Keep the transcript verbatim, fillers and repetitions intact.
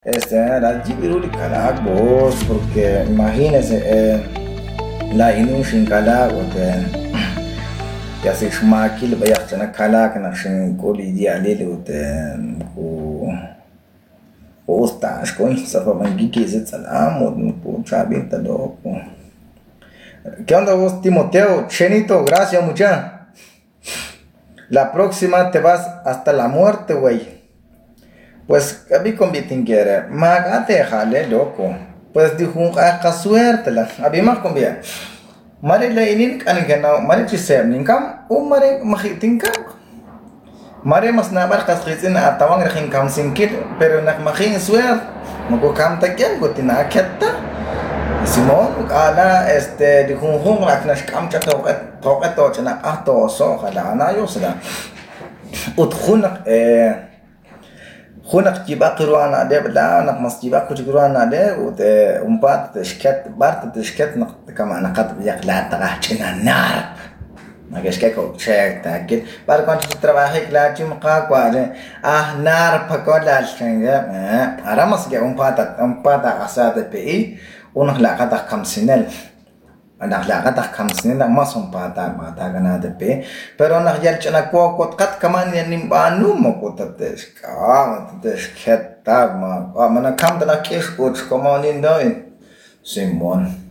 Este, la Jibiruli Kalak vos, porque imagínense, eh, la Inun Shinkala, o te ya se Shmakil, vaya a Kalak, Nashin Kuli Dialil, o te Ostash, con Safamangiki, Zitzalam, o Chabita loco. ¿Qué onda vos, Timoteo? Chenito, gracias mucha. La próxima te vas hasta la muerte, güey. Pues a mí conviene magate jale loco. Pues dijo a suerte la. A mí más conviene. Mare la inin kan gana mare chisem ninkam o mare mahitingkam. Mare mas nabar kas khizin atawang rahin kam sinkil pero nak mahin suerte. Mago kam takyan gotina ketta. Simon ala este dijo hung raknas kam chatokat tokat to chana ahto so khala na yosla. Utkhun eh هناك جيبا قروان عليه بلا نق مس جيبا كوج قروان عليه وت ومبات تشكت بارت تشكت نق كمان نقد يقلع تغاشنا النار ما جاش كيكو شيك تاكل بار كنت تترباهي كلا جيم قاق واجه اه نار بكل الشنجة ارمس جا ومبات ومبات عصاد بي ونخلع قد خمسين anak lakat tak kam sini nak masuk pada mata kena tepi, pero nak jalan cina kuat kuat kat kaman yang nimbanu mau kuat tetes, kah tetes ketab mah, mana kam tak kes kuat kamanin dah, Simon.